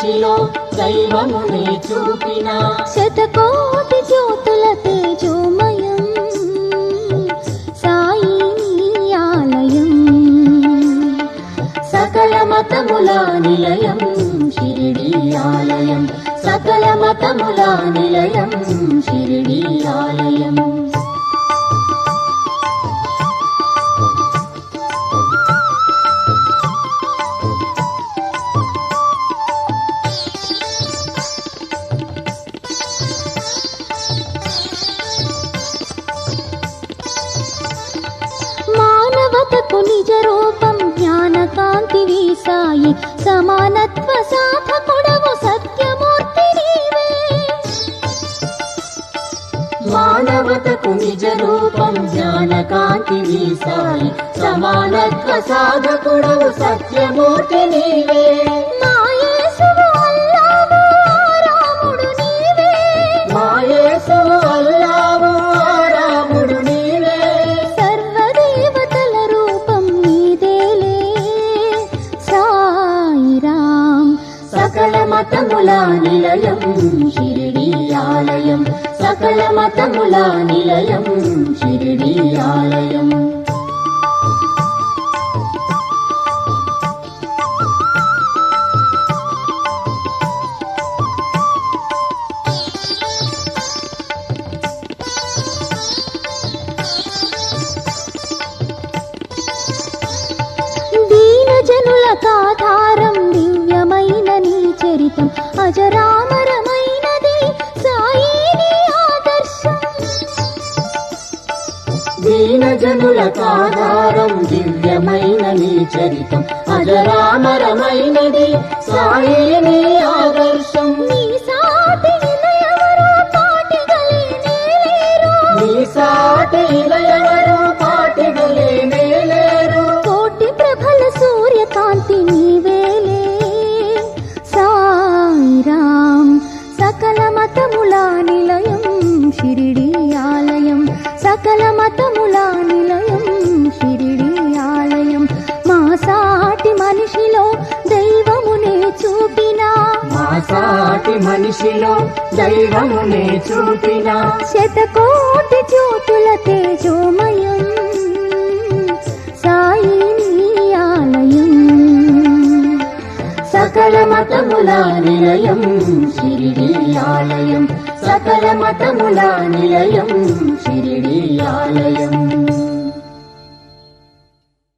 మనిషిలో దైవమునే చూపిన శతకోటి జ్యోతుల తేజోమయం సాయి ఆలయం సకల మతముల నిలయం షిరిడి ఆలయం సకల మతముల నిలయం షిరిడి ఆలయం మానవతకు నిజ రూపం జ్ఞాన కాంతి వీసాయి సమానత్వ సాధకుడవు సత్యమూర్తి నీవే మానవతకు నిజ రూపం జ్ఞాన కాంతి వీసాయి సమానత్వ సాధకుడవు సత్యమూర్తి నీవే మా యేసువు అల్లాహు రాముడు నీవే మా యేసువు అల్లాహు రాముడు నీవే సర్వదేవతల రూపం నీదేలే సాయిరాం సకల మతముల నిలయం షిరిడి ఆలయం సకల మతముల నిలయం షిరిడి ఆలయం దీనజనుల కాధారం దివ్యమైన నీ చరితం అజరామరమైనది సాయి నీ ఆదర్శం దీనజనుల కాధారం దివ్యమైన నీ చరితం అజరామరమైనది సాయి నీ ఆదర్శం నీ సాటి ఇలయవరు పాటిగలేనే లేరు నీ సాటి ఇలయవరు పాటిగలేనే లేరు కోటి ప్రభల సూర్యకాంతి నీవేలే సాయిరాం సకల మతముల నిలయం షిరిడి ఆలయం సకల మతముల నిలయం షిరిడి ఆలయం మా సాటి మనిషిలో దైవమునే చూపిన మా సాటి మనిషిలో దైవమునే చూపిన శతకోటి జ్యోతుల తేజోమయం సాయి నీ ఆలయం సకల మతముల నిలయం షిరిడి ఆలయం సకల మతముల నిలయం షిరిడి ఆలయం